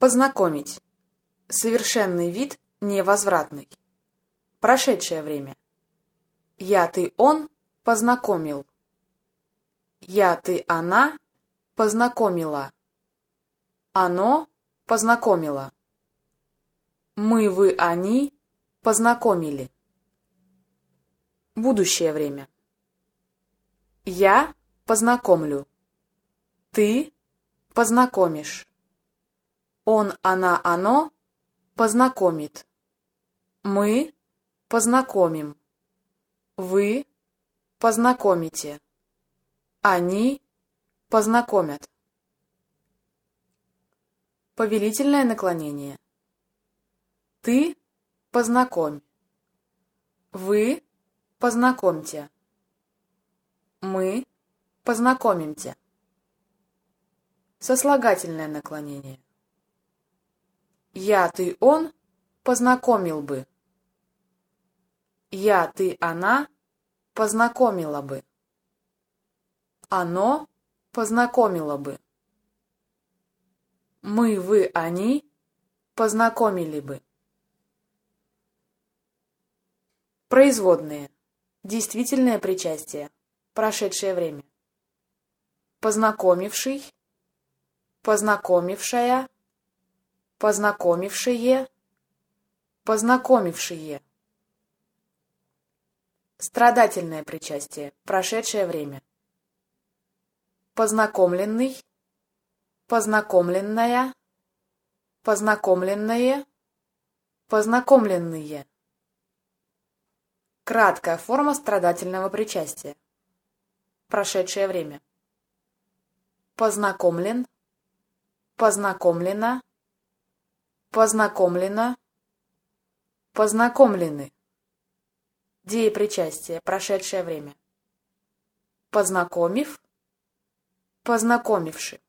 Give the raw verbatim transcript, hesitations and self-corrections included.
Познакомить. Совершенный вид невозвратный. Прошедшее время. Я, ты, он познакомил. Я, ты, она познакомила. Оно познакомило. Мы, вы, они познакомили. Будущее время. Я познакомлю. Ты познакомишь. Он, она, оно познакомит. Мы познакомим. Вы познакомите. Они познакомят. Повелительное наклонение. Ты познакомь. Вы познакомьте. Мы познакомимте. Сослагательное наклонение. Я, ты, он познакомил бы. Я, ты, она познакомила бы. Оно познакомило бы. Мы, вы, они познакомили бы. Производные. Действительное причастие. Прошедшее время. Познакомивший. Познакомившая. Познакомившие. Познакомившие. Страдательное причастие. Прошедшее время. Познакомленный. Познакомленная. Познакомленные. Познакомленные. Краткая форма страдательного причастия. Прошедшее время. Познакомлен. Познакомлена. Познакомлена. Познакомлены. Деепричастие. Прошедшее время. Познакомив. Познакомивши.